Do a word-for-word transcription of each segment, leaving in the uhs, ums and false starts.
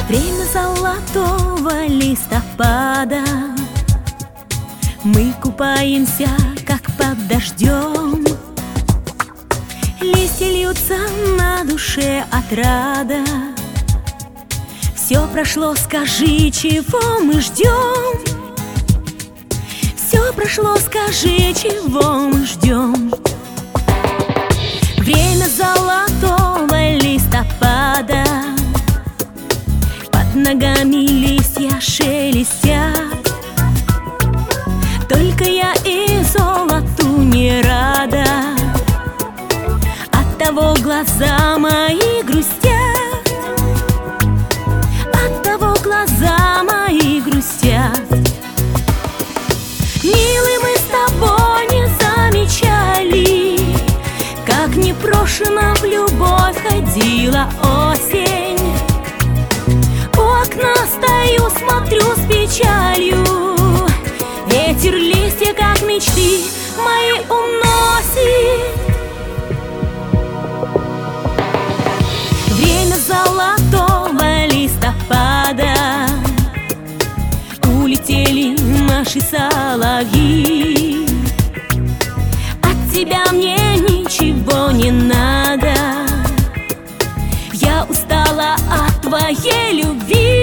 Время золотого листопада, мы купаемся, как под дождем. Листья льются на душе отрада. Все прошло, скажи, чего мы ждем? Все прошло, скажи, чего мы ждем? Время золотого листопада, под ногами листья шелестят. Только я и золоту не рада, оттого глаза мои грустят. Оттого глаза мои грустят. Милый, мы с тобой не замечали, как непрошено в любовь ходила осень. У окна стою, смотрю с печалью. Ветер листья, как мечты мои, уносит. Время золотого листопада, улетели наши соловьи. От тебя мне ничего не надо, я устала от твоей любви.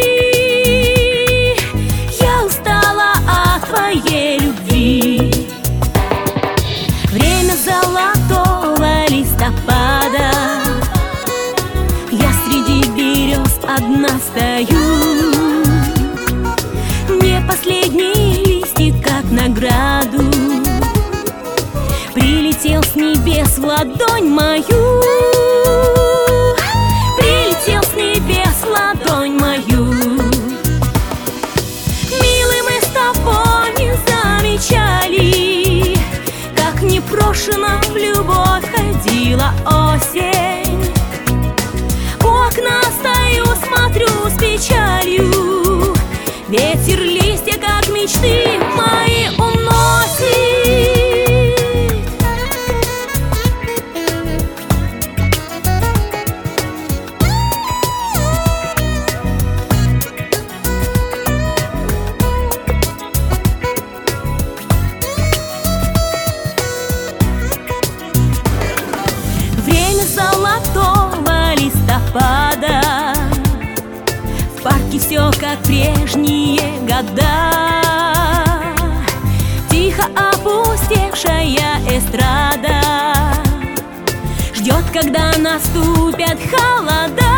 Я устала от твоей любви. Время золотого листопада, я среди берез одна стою. Мне последние листья, как награду, прилетел с небес в ладонь мою. Прилетел с небес в ладонь мою. Милый, мы с тобой не замечали, как непрошено в любовь ходила осень. У окна стою, смотрю с печалью. Ветер листья, как мечты мои, уносит. Время золотого листопада, в парке все как прежние года. Тихо опустевшая эстрада ждет, когда наступят холода.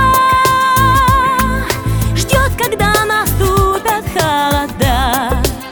Ждет, когда наступят холода.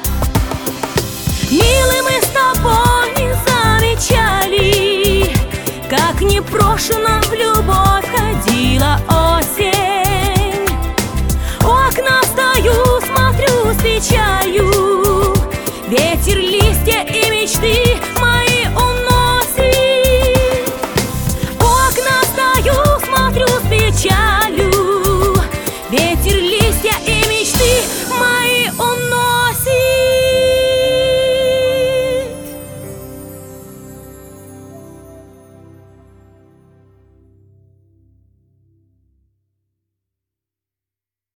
Милый, мы с тобой не замечали, как непрошено в любовь ходила осень. У окна стою, смотрю с печалью. Ветер листья и мечты мои уносит. У окна стою, смотрю с печалью. Ветер листья и мечты